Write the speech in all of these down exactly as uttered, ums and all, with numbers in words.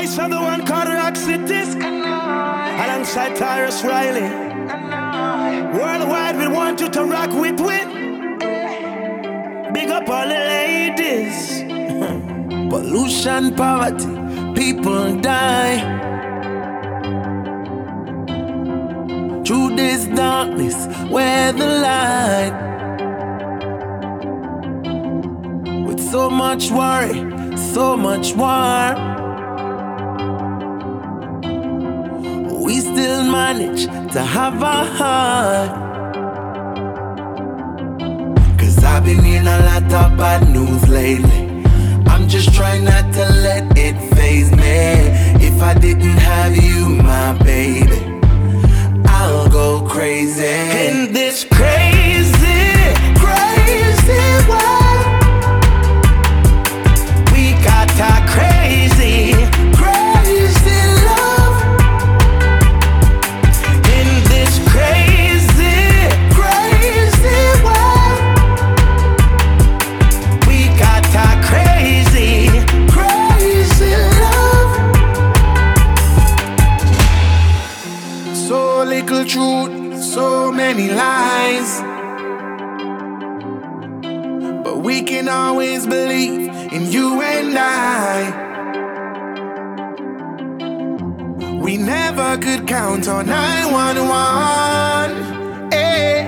voice of the one called Rock City, alongside Tyrus Riley. Worldwide, we want you to rock with wit. Big up all the ladies. Pollution, poverty, people die. Through this darkness, where the light. With so much worry, so much war, we still manage to have a heart. Cause I've been hearing a lot of bad news lately. I'm just trying not to let it faze me. If I didn't have you, my baby, I'll go crazy in this crazy, crazy world. We got a crazy, crazy love. In this crazy, crazy world, we got a crazy, crazy love. So little truth, so many lies, but we can always believe in you and I. We never could count on nine one one. Eh.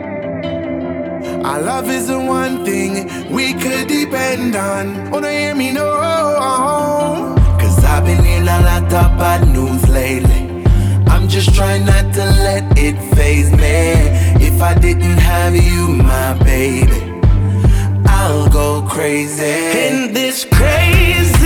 Our love is the one thing we could depend on. Oh, no, hear me, no. Cause I've been hearing a lot of bad news lately. I'm just trying not to let it faze me. If I didn't have you, my baby, I'll go crazy in this crazy